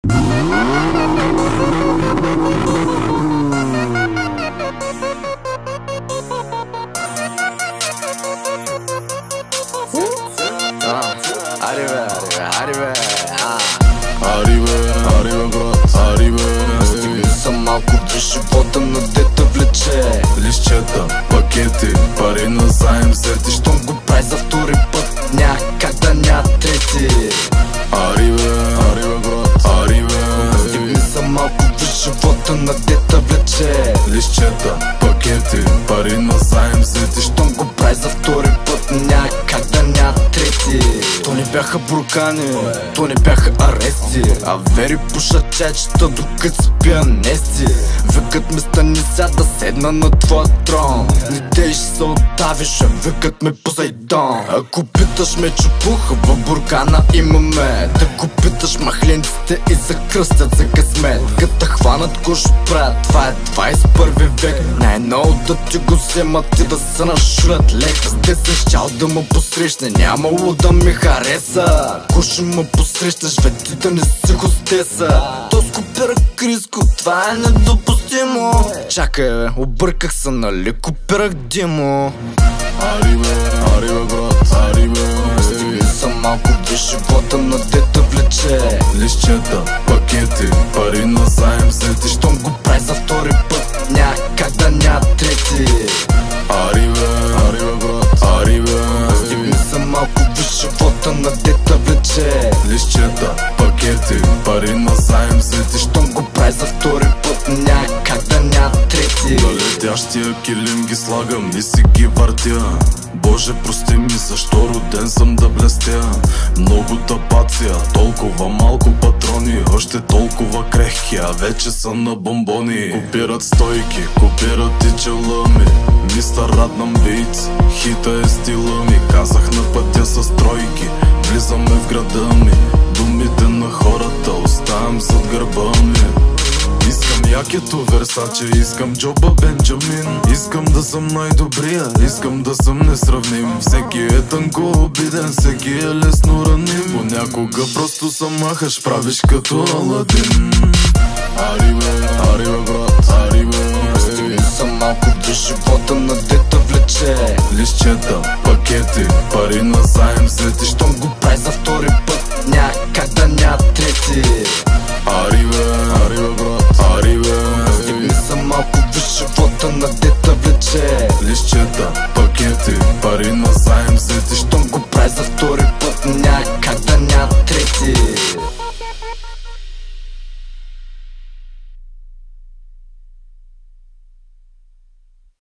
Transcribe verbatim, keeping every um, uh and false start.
Ари бе, ари бе, ари бе, ари бе брат, ари бе. Стигни са малко в живота, на дета влече Листчета, пакети, пари на заем взети. Щом го прави за втори път, няма как да няма трети. Ари бе, ари бе брат, ари бе. Стигни са малко в живота, на дета влече Листчета, пакети, пари на заем взети. Щом го прави за втори път, няма как да няма трети. То не бяха буркани, то не бяха арести, а вери пушат чачета, докато спя нести. Викат ме стани ся да седна на твоя трон. Не дей ще се оттавиш, викат ме Посейдон. Ако питаш ме чупуха, в буркана имаме. Да го питаш махленците и се кръстят за късмет. Като хванат го ще правят, това е двайсет и първи век. Най-ново да ти го вземат и да се нашурят лека. Сте се щял да му посрещне, нямало да ми хареса. Ако ще му посрещаш, веди да не си хостеса. То скопира Криско, това е недопустимо. Чакай бе, обърках се, нали копирах Димо. Ари бе, ари бе брат, ари бе. Стигни са малко в живота, на дета влече Листчета, пакети, пари на заем взети. Щом го прави за втори път, няма как да няма трети. Ари бе, ари бе брат, ари бе. Стигни са малко в живота, на дета влече Листчета, пакети, пари на заем взети. Щом го прави за втори път, няма как да няма трети. На летящия килим ги слагам и си ги въртя. Боже, прости ми, защо роден съм да блестя. Много тапация, толкова малко патрони, още толкова крехки, а вече са на бомбони. Копират стойки, копират и чела ми. Мистер Раднам Бейтс, хита е стила ми. Казах на пътя с тройки, влизаме в града ми. Думите на хората оставям зад гърба ми. Искам якето Версаче, искам джоба Бенджамин. Искам да съм най-добрия, искам да съм несравним. Всеки е тънко обиден, всеки е лесно раним. Понякога просто се махаш, правиш като Аладин. Ари бе, ари бе брат, ари бе. Стигни са малко в живота, на дета влече Листчета, пакети, пари на заем взети. Щом го прави за втори път, няма как да няма трети.